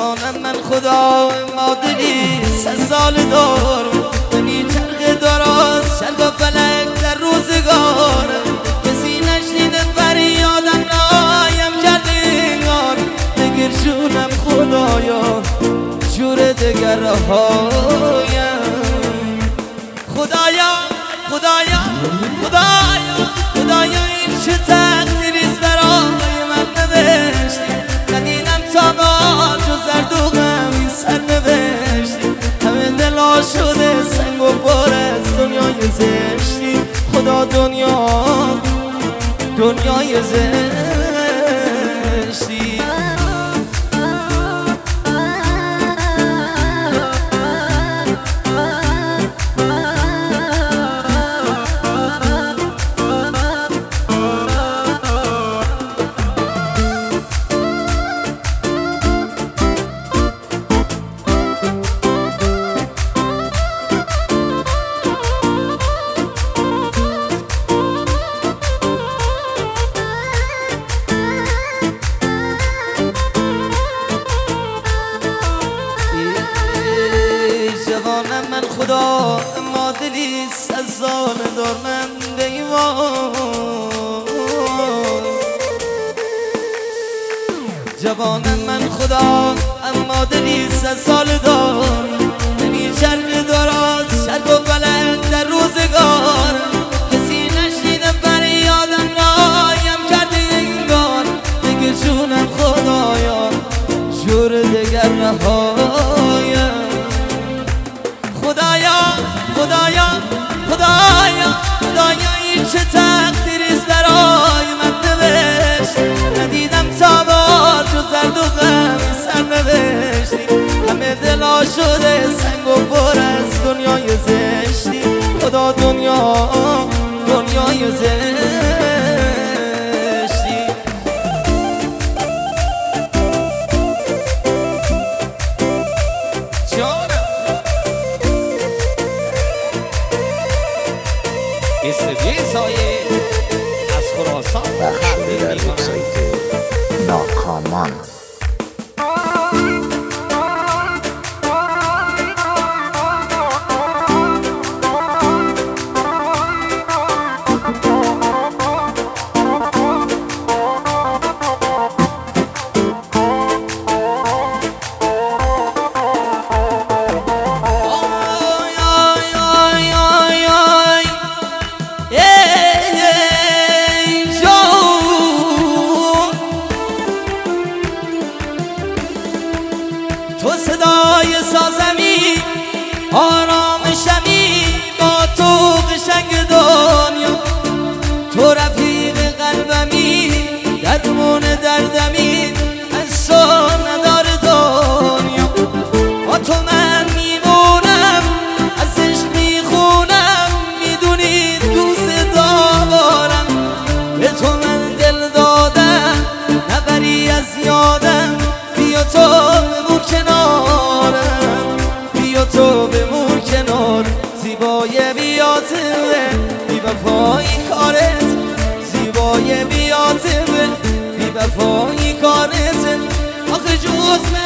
جوانم من خدا مادری 100 سال دار ببین چرخ دراز شد و فلک در روزگار کسی نشنیده فریادم نایم کرده انگار بگیر جونم خدایا جور دگر هایم خدایا خدایا خدایا خدایا این چه تقدیریست برای من نوشتی ندیدم تا با جو زرد و غم این سر نوشتی همه دلا شده سنگ و بار از دنیای زشتی خدا دنیای زشتی من خدا مادری 100 سال دار من دیوان جوانم من خدا مادری 100 سال دار ببین چرخ دراز شد و فلک در روزگار کسی نشنیده فریادم رایم کرده انگار بگه جونم خدایا جور دگر رهایم خدایا خدایا خدایا خدایا این چه تقدیریست برای من نوشت ندیدم تا با جو زرد و غم سر نوشتی همه دلا شده سنگ و پر از دنیای زشتی خدا دنیای زشتی سایه از خراسان بخشی در وبسایت ناکامان تو صدای سازمی آرامشمی با تو قشنگ دنیا تو رفیق قلبمی درمون دردمی از تو ندار دنیا با تو من میمونم از عشق میخونم میدونی دوست دارم به تو من دل دادم نبری از یادم بیا تو تو بمون کنار زیبای بیاتمه بی وفایی کارت زیبای بیاتمه بی وفایی کارت آخه جز